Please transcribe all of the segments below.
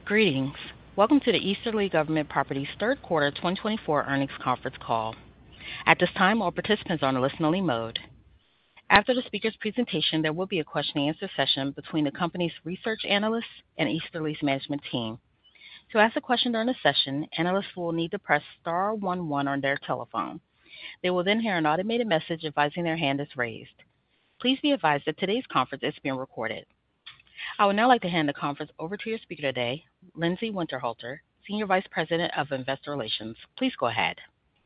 Greetings. Welcome to the Easterly Government Properties third quarter 2024 earnings conference call. At this time, all participants are on a listen-only mode. After the speaker's presentation, there will be a question-and-answer session between the company's research analysts and Easterly's management team. To ask a question during the session, analysts will need to press star 11 on their telephone. They will then hear an automated message advising their hand is raised. Please be advised that today's conference is being recorded. I would now like to hand the conference over to your speaker today, Lindsay Winterhalter, Senior Vice President of Investor Relations. Please go ahead.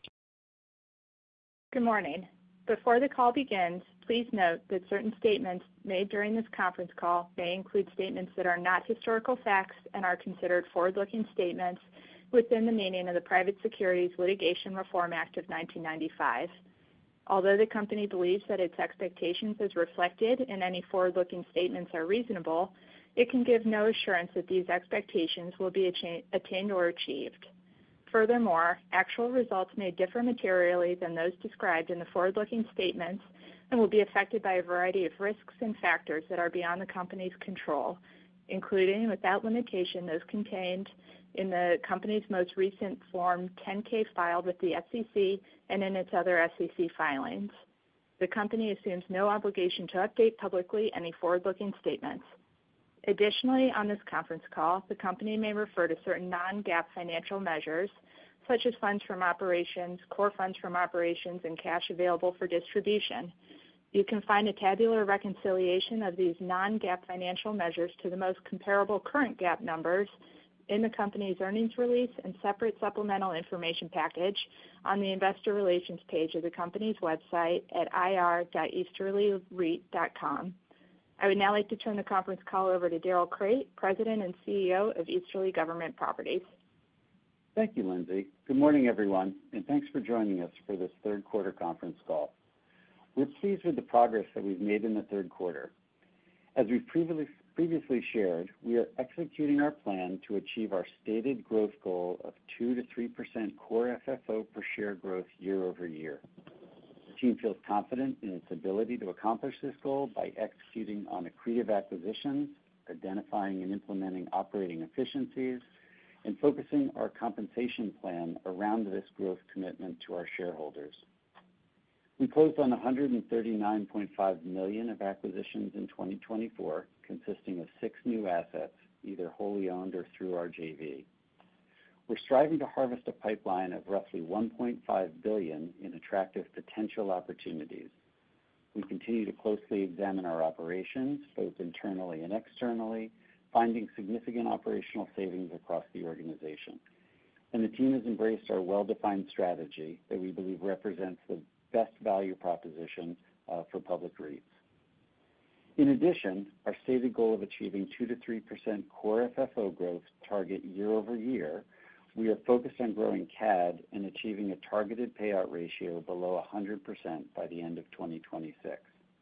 Good morning. Before the call begins, please note that certain statements made during this conference call may include statements that are not historical facts and are considered forward-looking statements within the meaning of the Private Securities Litigation Reform Act of 1995. Although the company believes that its expectations as reflected in any forward-looking statements are reasonable, it can give no assurance that these expectations will be attained or achieved. Furthermore, actual results may differ materially than those described in the forward-looking statements and will be affected by a variety of risks and factors that are beyond the company's control, including, without limitation, those contained in the company's most recent Form 10-K filed with the SEC and in its other SEC filings. The company assumes no obligation to update publicly any forward-looking statements. Additionally, on this conference call, the company may refer to certain non-GAAP financial measures, such as funds from operations, core funds from operations, and cash available for distribution. You can find a tabular reconciliation of these non-GAAP financial measures to the most comparable current GAAP numbers in the company's earnings release and separate supplemental information package on the Investor Relations page of the company's website at ir.easterlyreit.com. I would now like to turn the conference call over to Darrell Crate, President and CEO of Easterly Government Properties. Thank you, Lindsay. Good morning, everyone, and thanks for joining us for this third quarter conference call. We're pleased with the progress that we've made in the third quarter. As we've previously shared, we are executing our plan to achieve our stated growth goal of 2 to 3% core FFO per share growth year over year. The team feels confident in its ability to accomplish this goal by executing on accretive acquisitions, identifying and implementing operating efficiencies, and focusing our compensation plan around this growth commitment to our shareholders. We closed on $139.5 million of acquisitions in 2024, consisting of 6 new assets, either wholly owned or through our JV. We're striving to harvest a pipeline of roughly $1.5 billion in attractive potential opportunities. We continue to closely examine our operations, both internally and externally, finding significant operational savings across the organization. And the team has embraced our well-defined strategy that we believe represents the best value proposition for public REITs. In addition, our stated goal of achieving 2 to 3% core FFO growth target year over year, we are focused on growing CAD and achieving a targeted payout ratio below 100% by the end of 2026.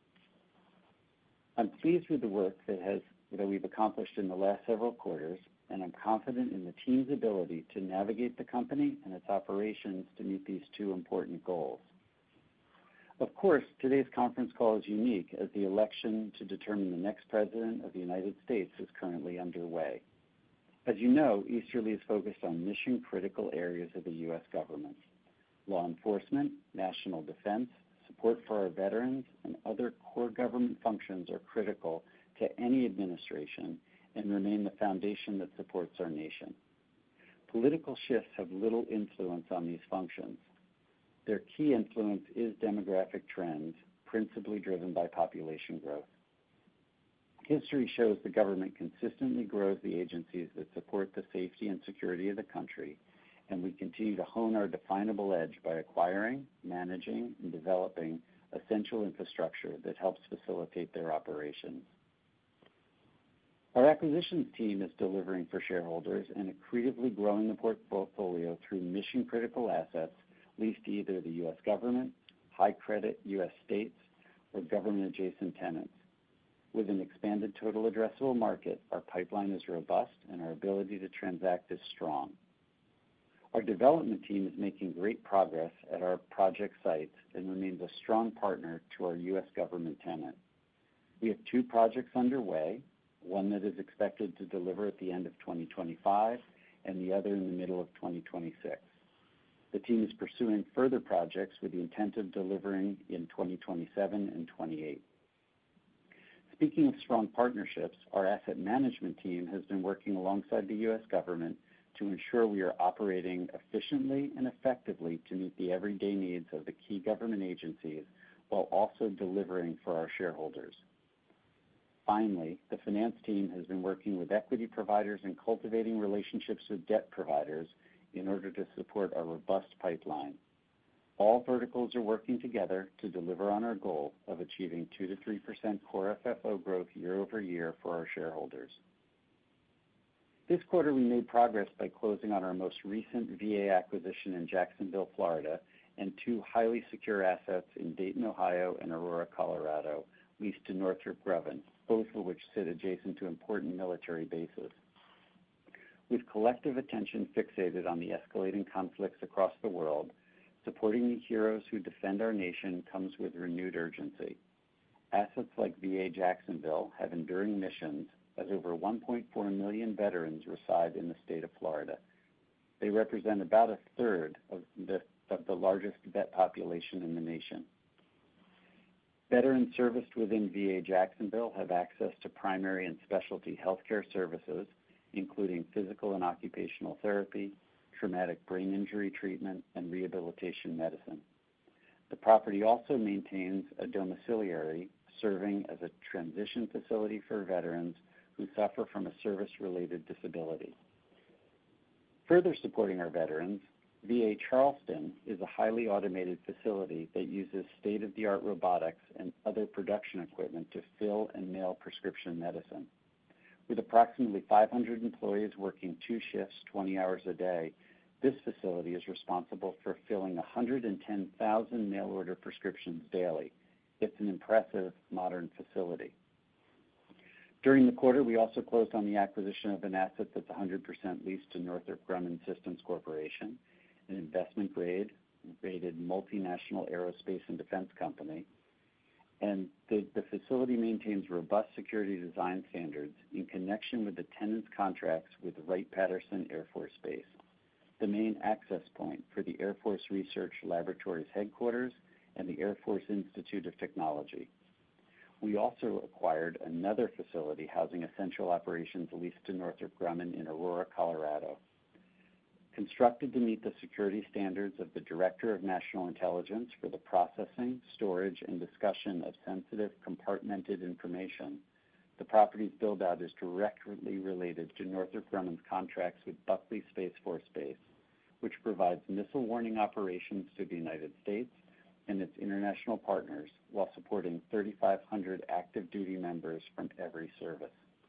I'm pleased with the work that we've accomplished in the last several quarters, and I'm confident in the team's ability to navigate the company and its operations to meet these 2 important goals. Of course, today's conference call is unique as the election to determine the next president of the United States is currently underway. As you know, Easterly is focused on mission-critical areas of the U.S. government. Law enforcement, national defense, support for our veterans, and other core government functions are critical to any administration and remain the foundation that supports our nation. Political shifts have little influence on these functions. Their key influence is demographic trends, principally driven by population growth. History shows the government consistently grows the agencies that support the safety and security of the country, and we continue to hone our definable edge by acquiring, managing, and developing essential infrastructure that helps facilitate their operations. Our acquisitions team is delivering for shareholders and accretively growing the portfolio through mission-critical assets leased to either the U.S. government, high-credit U.S. states, or government-adjacent tenants. With an expanded total addressable market, our pipeline is robust and our ability to transact is strong. Our development team is making great progress at our project sites and remains a strong partner to our U.S. government tenant. We have 2 projects underway, one that is expected to deliver at the end of 2025 and the other in the middle of 2026. The team is pursuing further projects with the intent of delivering in 2027 and 28. Speaking of strong partnerships, our asset management team has been working alongside the U.S. government to ensure we are operating efficiently and effectively to meet the everyday needs of the key government agencies while also delivering for our shareholders. Finally, the finance team has been working with equity providers and cultivating relationships with debt providers in order to support our robust pipeline. All verticals are working together to deliver on our goal of achieving 2 to 3% core FFO growth year over year for our shareholders. This quarter, we made progress by closing on our most recent VA acquisition in Jacksonville, Florida, and 2 highly secure assets in Dayton, Ohio, and Aurora, Colorado, leased to Northrop Grumman, both of which sit adjacent to important military bases. With collective attention fixated on the escalating conflicts across the world, supporting the heroes who defend our nation comes with renewed urgency. Assets like VA Jacksonville have enduring missions, as over 1.4 million veterans reside in the state of Florida. They represent about a third of the largest vet population in the nation. Veterans serviced within VA Jacksonville have access to primary and specialty healthcare services, including physical and occupational therapy, traumatic brain injury treatment, and rehabilitation medicine. The property also maintains a domiciliary serving as a transition facility for veterans who suffer from a service-related disability. Further supporting our veterans, VA Charleston is a highly automated facility that uses state-of-the-art robotics and other production equipment to fill and mail prescription medicine. With approximately 500 employees working 2 shifts, 20 hours a day, this facility is responsible for filling 110,000 mail-order prescriptions daily. It's an impressive modern facility. During the quarter, we also closed on the acquisition of an asset that's 100% leased to Northrop Grumman Systems Corporation, an investment-grade rated multinational aerospace and defense company. And the facility maintains robust security design standards in connection with the tenant's contracts with Wright-Patterson Air Force Base, the main access point for the Air Force Research Laboratories headquarters and the Air Force Institute of Technology. We also acquired another facility housing essential operations leased to Northrop Grumman in Aurora, Colorado. Constructed to meet the security standards of the Director of National Intelligence for the processing, storage, and discussion of sensitive compartmented information, the property's build-out is directly related to Northrop Grumman's contracts with Buckley Space Force Base, which provides missile warning operations to the United States and its international partners while supporting 3,500 active duty members from every service.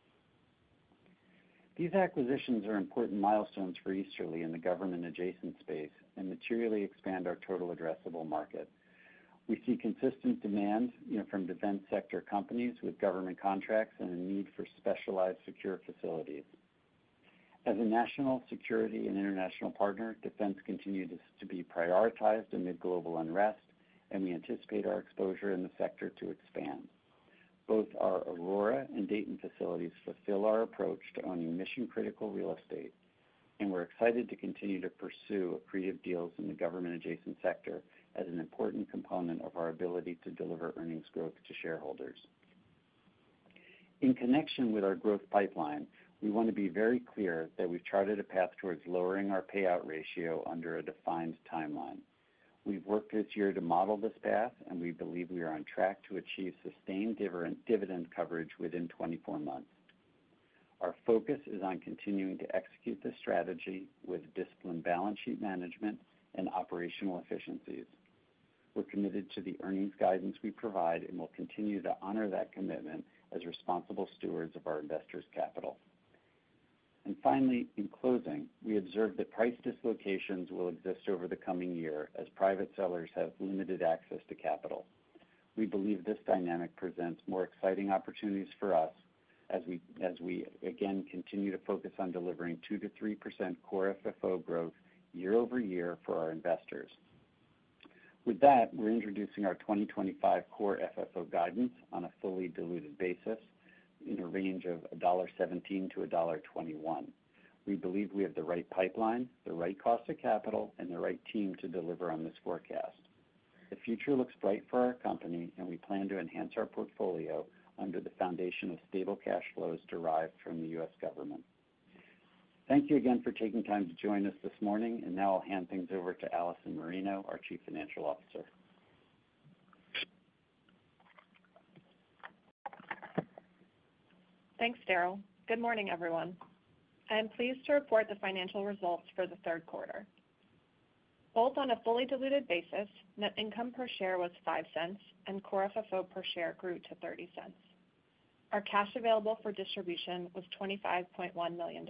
These acquisitions are important milestones for Easterly in the government-adjacent space and materially expand our total addressable market. We see consistent demand from defense sector companies with government contracts and a need for specialized secure facilities. As a national security and international partner, defense continues to be prioritized amid global unrest, and we anticipate our exposure in the sector to expand. Both our Aurora and Dayton facilities fulfill our approach to owning mission-critical real estate, and we're excited to continue to pursue accretive deals in the government-adjacent sector as an important component of our ability to deliver earnings growth to shareholders. In connection with our growth pipeline, we want to be very clear that we've charted a path towards lowering our payout ratio under a defined timeline. We've worked this year to model this path, and we believe we are on track to achieve sustained dividend coverage within 24 months. Our focus is on continuing to execute this strategy with disciplined balance sheet management and operational efficiencies. We're committed to the earnings guidance we provide and will continue to honor that commitment as responsible stewards of our investors' capital. And finally, in closing, we observe that price dislocations will exist over the coming year as private sellers have limited access to capital. We believe this dynamic presents more exciting opportunities for us as we again continue to focus on delivering 2 to 3% core FFO growth year over year for our investors. With that, we're introducing our 2025 core FFO guidance on a fully diluted basis. in a range of $1.17 to $1.21. We believe we have the right pipeline, the right cost of capital, and the right team to deliver on this forecast. The future looks bright for our company, and we plan to enhance our portfolio under the foundation of stable cash flows derived from the U.S. government. Thank you again for taking time to join us this morning, and now I'll hand things over to Allison Marino, our Chief Financial Officer. Thanks, Darrell. Good morning, everyone. I am pleased to report the financial results for the third quarter. Both on a fully diluted basis, net income per share was 5 cents, and core FFO per share grew to 30 cents. Our cash available for distribution was $25.1 million.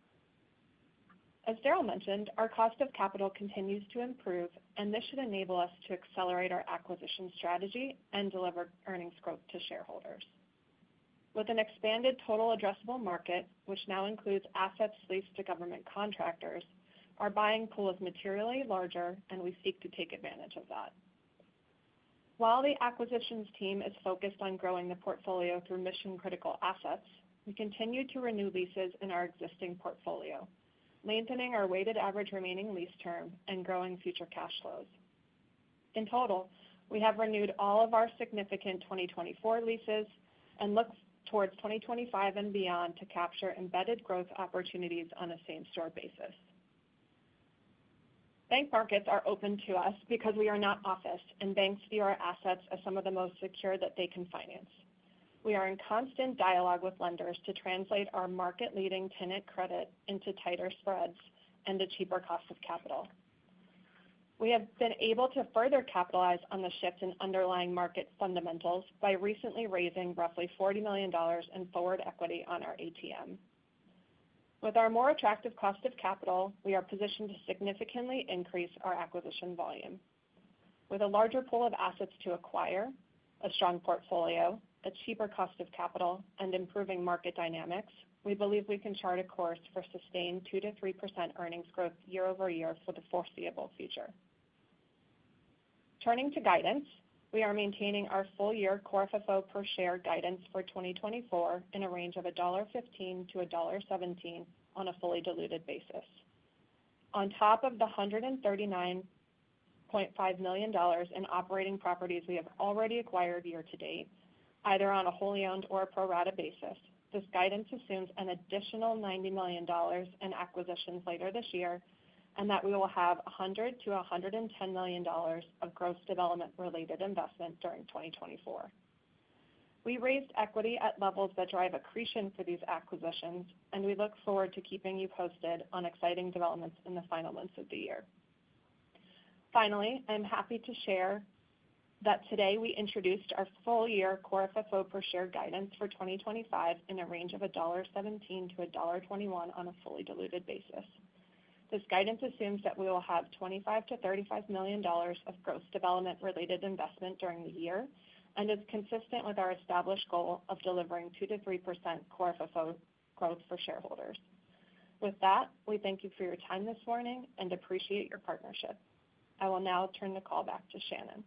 As Darrell mentioned, our cost of capital continues to improve, and this should enable us to accelerate our acquisition strategy and deliver earnings growth to shareholders. With an expanded total addressable market, which now includes assets leased to government contractors, our buying pool is materially larger, and we seek to take advantage of that. While the acquisitions team is focused on growing the portfolio through mission-critical assets, we continue to renew leases in our existing portfolio, lengthening our weighted average remaining lease term and growing future cash flows. In total, we have renewed all of our significant 2024 leases and look towards 2025 and beyond to capture embedded growth opportunities on a same-store basis. Bank markets are open to us because we are not office, and banks view our assets as some of the most secure that they can finance. We are in constant dialogue with lenders to translate our market-leading tenant credit into tighter spreads and a cheaper cost of capital. We have been able to further capitalize on the shift in underlying market fundamentals by recently raising roughly $40 million in forward equity on our ATM. With our more attractive cost of capital, we are positioned to significantly increase our acquisition volume. With a larger pool of assets to acquire, a strong portfolio, a cheaper cost of capital, and improving market dynamics, we believe we can chart a course for sustained 2 to 3% earnings growth year over year for the foreseeable future. Turning to guidance, we are maintaining our full-year core FFO per share guidance for 2024 in a range of $1.15 to $1.17 on a fully diluted basis. On top of the $139.5 million in operating properties we have already acquired year to date, either on a wholly owned or a pro rata basis, this guidance assumes an additional $90 million in acquisitions later this year, and that we will have $100 to $110 million of gross development-related investment during 2024. We raised equity at levels that drive accretion for these acquisitions, and we look forward to keeping you posted on exciting developments in the final months of the year. Finally, I'm happy to share that today we introduced our full-year core FFO per share guidance for 2025 in a range of $1.17 to $1.21 on a fully diluted basis. This guidance assumes that we will have $25 to $35 million of gross development-related investment during the year and is consistent with our established goal of delivering 2 to 3% core FFO growth for shareholders. With that, we thank you for your time this morning and appreciate your partnership. I will now turn the call back to Shannon.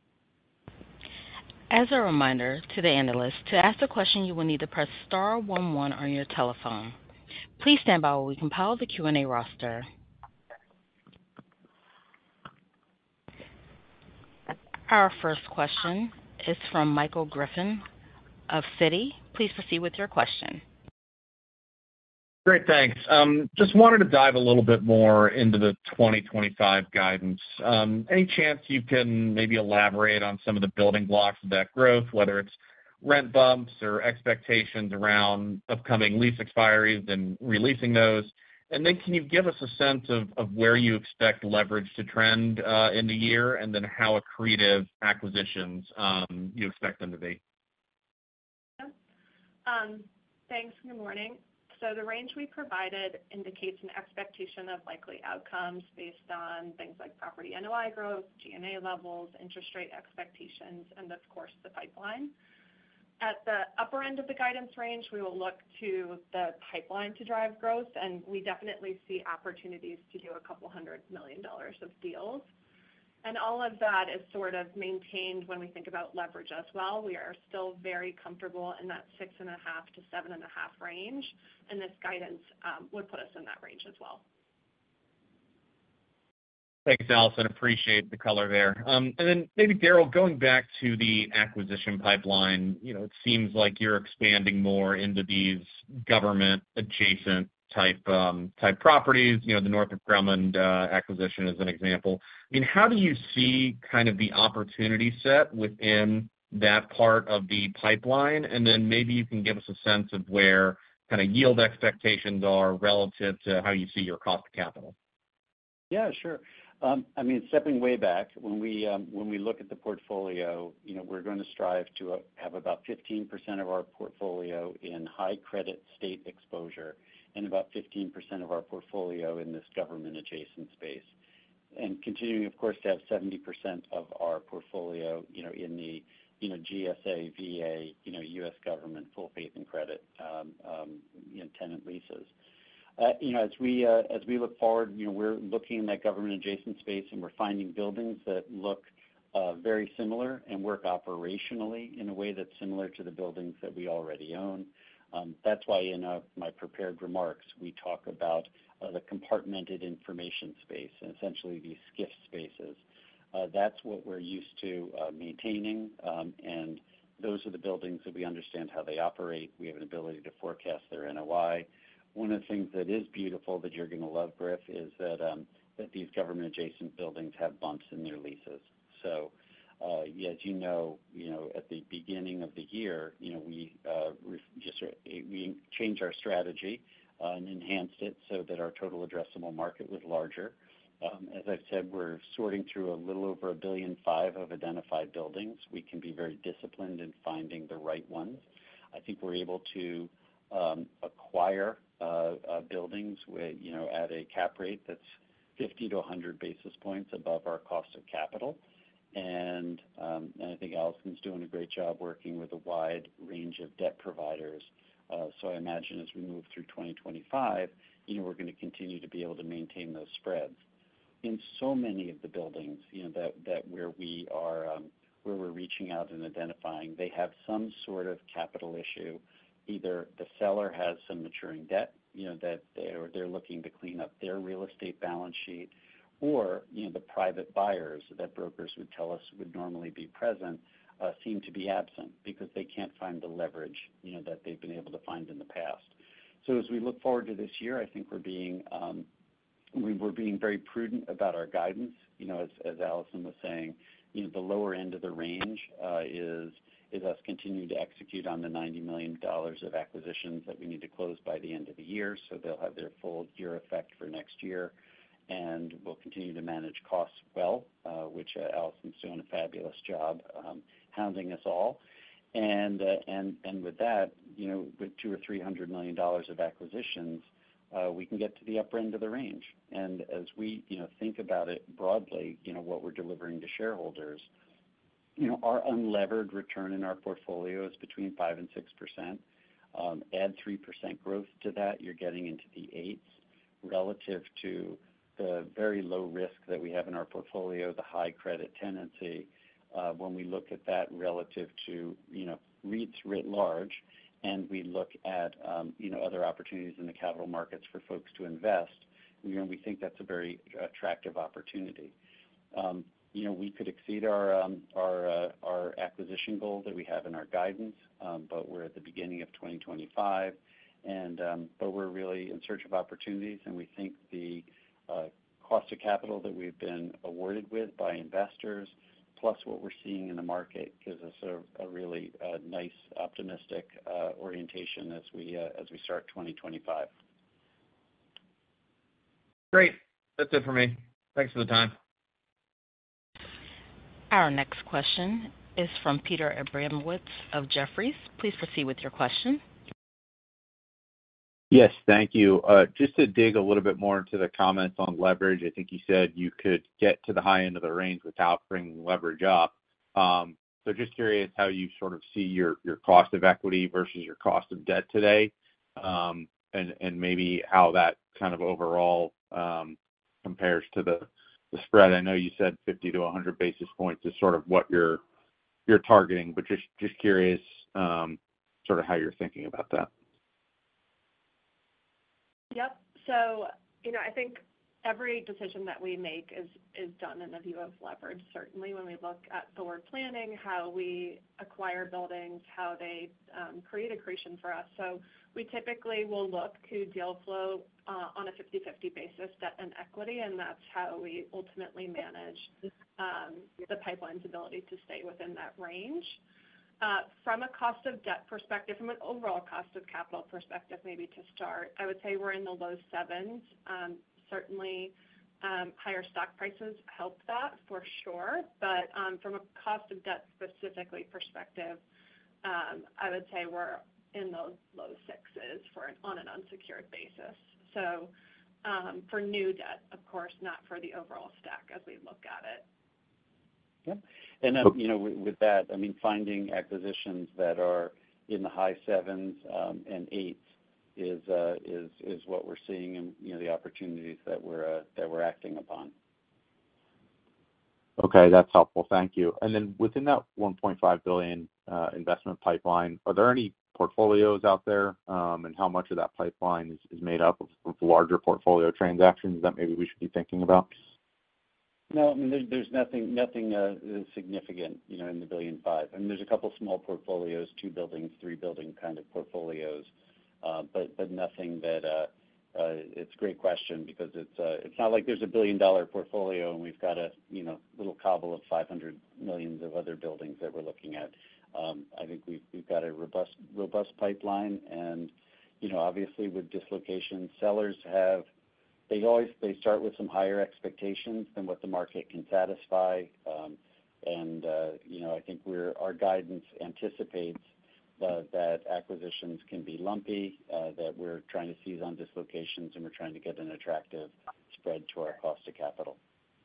As a reminder to the analysts, to ask a question, you will need to press star 11 on your telephone. Please stand by while we compile the Q&A roster. Our first question is from Michael Griffin of Citi. Please proceed with your question. Great, thanks. Just wanted to dive a little bit more into the 2025 guidance. Any chance you can maybe elaborate on some of the building blocks of that growth, whether it's rent bumps or expectations around upcoming lease expiries and releasing those? And then can you give us a sense of where you expect leverage to trend in the year, and then how accretive acquisitions you expect them to be? Thanks. Good morning. So the range we provided indicates an expectation of likely outcomes based on things like property NOI growth, G&A levels, interest rate expectations, and of course the pipeline. At the upper end of the guidance range, we will look to the pipeline to drive growth, and we definitely see opportunities to do $200 million of deals. And all of that is sort of maintained when we think about leverage as well. We are still very comfortable in that 6.5 to 7.5 range, and this guidance would put us in that range as well. Thanks, Allison. Appreciate the color there. And then maybe, Darrell, going back to the acquisition pipeline, it seems like you're expanding more into these government-adjacent type properties. The Northrop Grumman acquisition is an example. I mean, how do you see kind of the opportunity set within that part of the pipeline? And then maybe you can give us a sense of where kind of yield expectations are relative to how you see your cost of capital. Yeah, sure. Stepping way back, when we look at the portfolio, we're going to strive to have about 15% of our portfolio in high credit state exposure and about 15% of our portfolio in this government adjacent space. And continuing, of course, to have 70% of our portfolio, in the, GSA, VA, U.S. government, full faith and credit, tenant leases. As we look forward, we're looking in that government adjacent space, and we're finding buildings that look very similar and work operationally in a way that's similar to the buildings that we already own. That's why in my prepared remarks we talk about the compartmented information space and essentially these SCIF spaces. That's what we're used to maintaining, and those are the buildings that we understand how they operate. We have an ability to forecast their NOI. One of the things that is beautiful that you're going to love, Griff, is that these government adjacent buildings have bumps in their leases. So, as at the beginning of the year, we changed our strategy and enhanced it so that our total addressable market was larger. As I've said, we're sorting through a little over $1.5 billion of identified buildings. We can be very disciplined in finding the right ones. I think we're able to acquire buildings with, at a cap rate that's 50 to 100 basis points above our cost of capital. And I think Allison's doing a great job working with a wide range of debt providers. So I imagine as we move through 2025, we're going to continue to be able to maintain those spreads. In so many of the buildings, that where we're reaching out and identifying, they have some sort of capital issue. Either the seller has some maturing debt, that they're looking to clean up their real estate balance sheet, or the private buyers that brokers would tell us would normally be present seem to be absent because they can't find the leverage that they've been able to find in the past. So as we look forward to this year, I think we're being very prudent about our guidance. As Allison was saying, the lower end of the range is us continuing to execute on the $90 million of acquisitions that we need to close by the end of the year, so they'll have their full year effect for next year. And we'll continue to manage costs well, which Allison's doing a fabulous job hounding us all. And with that, with $200 or $300 million of acquisitions, we can get to the upper end of the range. And as we think about it broadly, what we're delivering to shareholders, our unlevered return in our portfolio is between 5 and 6%. Add 3% growth to that, you're getting into the 8s relative to the very low risk that we have in our portfolio, the high credit tenancy. When we look at that relative to REITs writ large, and we look at other opportunities in the capital markets for folks to invest, we think that's a very attractive opportunity. We could exceed our acquisition goal that we have in our guidance, but we're at the beginning of 2025, but we're really in search of opportunities, and we think the cost of capital that we've been awarded with by investors, plus what we're seeing in the market, gives us a really nice, optimistic orientation as we start 2025. Great. That's it for me. Thanks for the time. Our next question is from Peter Abramowitz of Jefferies. Please proceed with your question. Yes, thank you. Just to dig a little bit more into the comments on leverage, I think you said you could get to the high end of the range without bringing leverage up. So just curious how you sort of see your cost of equity versus your cost of debt today, and maybe how that kind of overall compares to the spread. I know you said 50 to 100 basis points is sort of what you're targeting, but just curious, sort of how you're thinking about that. Yep. So, I think every decision that we make is done in a view of leverage. Certainly when we look at forward planning, how we acquire buildings, how they create accretion for us. So we typically will look to deal flow on a 50-50 basis, debt and equity, and that's how we ultimately manage the pipeline's ability to stay within that range. From a cost of debt perspective, from an overall cost of capital perspective, maybe to start, I would say we're in the low sevens. Certainly, higher stock prices help that for sure. But from a cost of debt specifically perspective, I would say we're in the low sixes on an unsecured basis. So for new debt, of course, not for the overall stack as we look at it. Yep. And, with that, I mean, finding acquisitions that are in the high sevens and eights is what we're seeing, and the opportunities that we're acting upon. Okay, that's helpful. Thank you. And then within that 1.5 billion investment pipeline, are there any portfolios out there, and how much of that pipeline is made up of larger portfolio transactions that maybe we should be thinking about? No, I mean, there's nothing significant, in the $1.5 billion. I mean, there's a couple small portfolios, 2 buildings, 3 building kind of portfolios, but nothing that it's a great question, because it's not like there's a $1 billion portfolio and we've got a little cobble of 500 million of other buildings that we're looking at. I think we've got a robust pipeline, and obviously with dislocation, sellers they start with some higher expectations than what the market can satisfy, and I think our guidance anticipates that acquisitions can be lumpy, that we're trying to seize on dislocations, and we're trying to get an attractive spread to our cost of capital.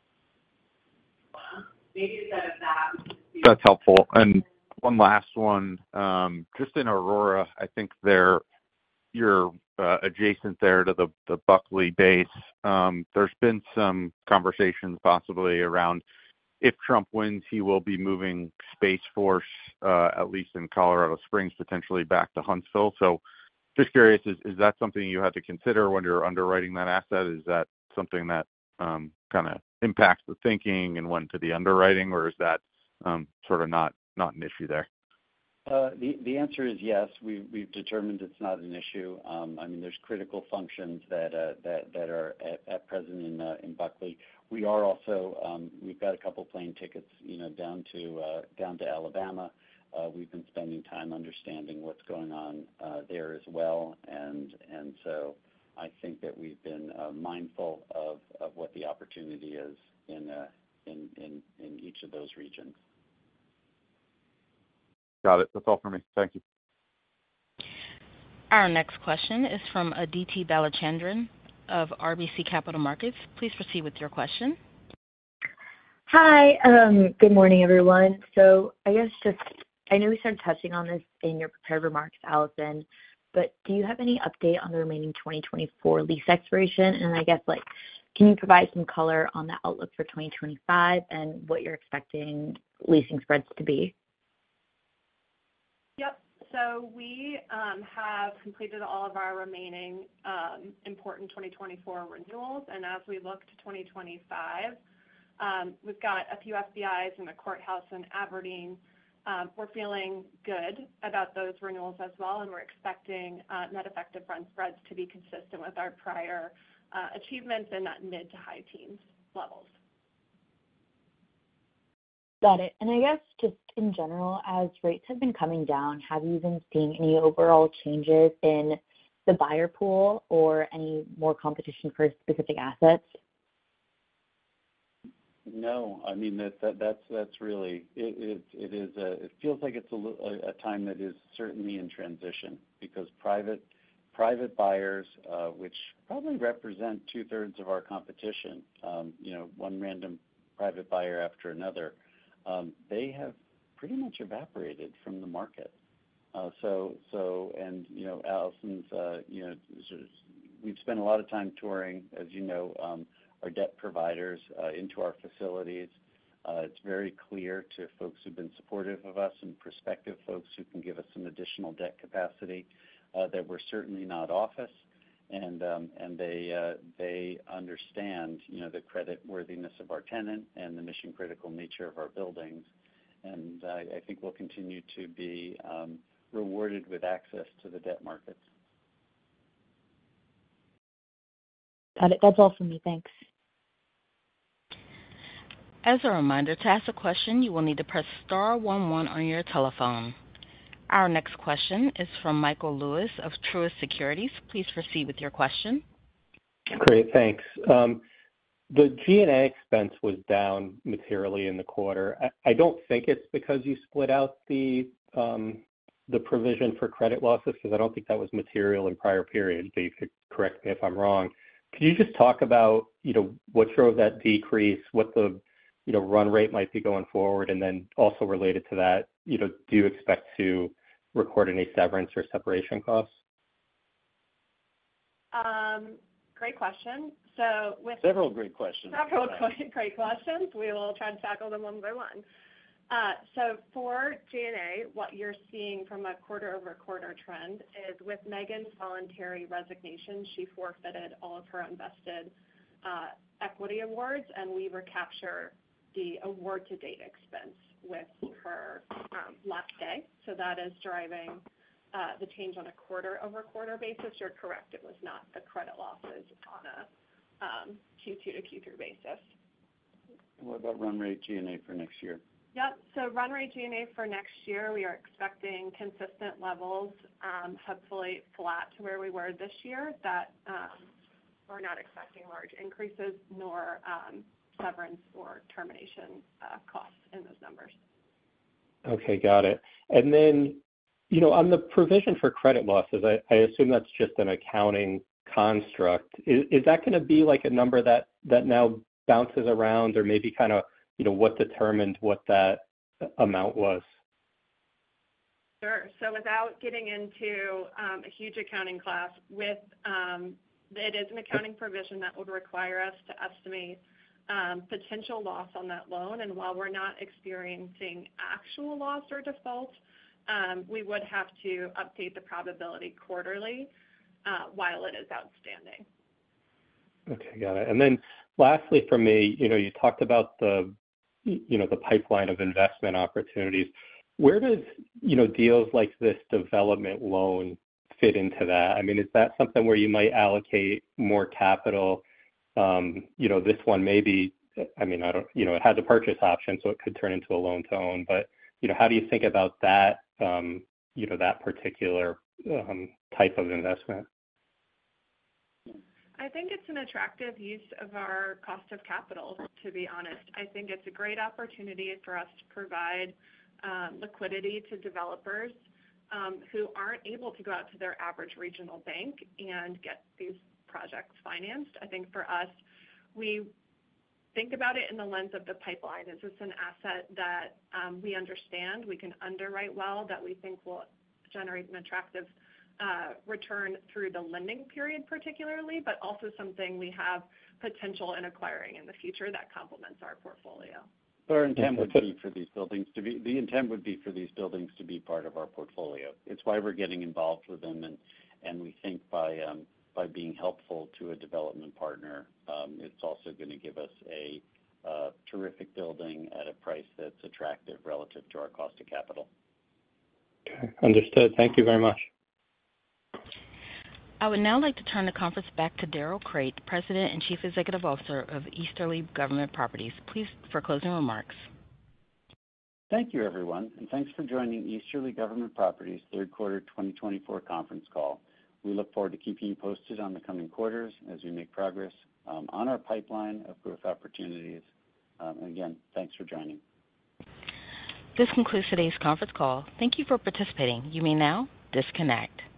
That's helpful. And one last one, just in Aurora, I think you're adjacent there to the Buckley base. There's been some conversations possibly around, if Trump wins, he will be moving Space Force, at least in Colorado Springs, potentially back to Huntsville. So just curious, is that something you had to consider when you're underwriting that asset? Is that something that kind of impacts the thinking and went to the underwriting, or is that sort of not an issue there? The answer is yes. We've determined it's not an issue. I mean, there's critical functions that are at present in Buckley. We are also we've got a couple plane tickets, down to Alabama. We've been spending time understanding what's going on there as well, and so I think that we've been mindful of what the opportunity is in each of those regions. Got it. That's all for me. Thank you. Our next question is from Aditi Balachandran of RBC Capital Markets. Please proceed with your question. Hi. Good morning, everyone. So I guess I know we started touching on this in your prepared remarks, Allison, but do you have any update on the remaining 2024 lease expiration? And I guess, can you provide some color on the outlook for 2025 and what you're expecting leasing spreads to be? Yep. So we have completed all of our remaining important 2024 renewals, and as we look to 2025, we've got a few FBIs and a courthouse in Aberdeen. We're feeling good about those renewals as well, and we're expecting net effective rent spreads to be consistent with our prior achievements in that mid to high teens levels. Got it. And I guess just in general, as rates have been coming down, have you been seeing any overall changes in the buyer pool or any more competition for specific assets? No, I mean that's really it. It feels like it's a time that is certainly in transition, because private buyers, which probably represent 2/3 of our competition, one random private buyer after another, they have pretty much evaporated from the market. And Allison's, we've spent a lot of time touring, as you know, debt providers into our facilities. It's very clear to folks who've been supportive of us and prospective folks who can give us some additional debt capacity that we're certainly not office, and they understand, the credit worthiness of our tenant and the mission critical nature of our buildings, and I think we'll continue to be rewarded with access to the debt markets. Got it. That's all for me. Thanks. As a reminder, to ask a question, you will need to press star 11 on your telephone. Our next question is from Michael Lewis of Truist Securities. Please proceed with your question. Great, thanks. The G&A expense was down materially in the quarter. I don't think it's because you split out the provision for credit losses, because I don't think that was material in prior periods, but you could correct me if I'm wrong. Could you just talk about, what drove that decrease, what the run rate might be going forward, and then also related to that, do you expect to record any severance or separation costs? Great question. Several great questions. Several great questions. We will try to tackle them one by one. So for G&A, what you're seeing from a quarter-over-quarter trend is with Megan's voluntary resignation, she forfeited all of her invested equity awards, and we recapture the award-to-date expense with her last day. So that is driving the change on a quarter-over-quarter basis. You're correct. It was not the credit losses on a Q2 to Q3 basis. What about run rate G&A for next year? Yep. So run rate G&A for next year, we are expecting consistent levels, hopefully flat to where we were this year. That we're not expecting large increases nor severance or termination costs in those numbers. Okay, got it. And then, on the provision for credit losses, I assume that's just an accounting construct. Is that going to be like a number that now bounces around, or maybe kind of, what determined what that amount was? Sure. So without getting into a huge accounting class, it is an accounting provision that would require us to estimate potential loss on that loan. And while we're not experiencing actual loss or default, we would have to update the probability quarterly while it is outstanding. Okay, got it. And then lastly for me, you talked about the pipeline of investment opportunities. Where does, deals like this development loan fit into that? I mean, is that something where you might allocate more capital? This one maybe, it has a purchase option, so it could turn into a loan to own, but, how do you think about that, that particular type of investment? I think it's an attractive use of our cost of capital, to be honest. I think it's a great opportunity for us to provide liquidity to developers who aren't able to go out to their average regional bank and get these projects financed. I think for us, we think about it in the lens of the pipeline. Is this an asset that we understand, we can underwrite well, that we think will generate an attractive return through the lending period particularly, but also something we have potential in acquiring in the future that complements our portfolio. But our intent would be for these buildings to be part of our portfolio. It's why we're getting involved with them, and we think by being helpful to a development partner, it's also going to give us a terrific building at a price that's attractive relative to our cost of capital. Okay, understood. Thank you very much. I would now like to turn the conference back to Darrell Crate, President and Chief Executive Officer of Easterly Government Properties, please, for closing remarks. Thank you, everyone, and thanks for joining Easterly Government Properties third quarter 2024 conference call. We look forward to keeping you posted on the coming quarters as we make progress on our pipeline of growth opportunities. And again, thanks for joining. This concludes today's conference call. Thank you for participating. You may now disconnect.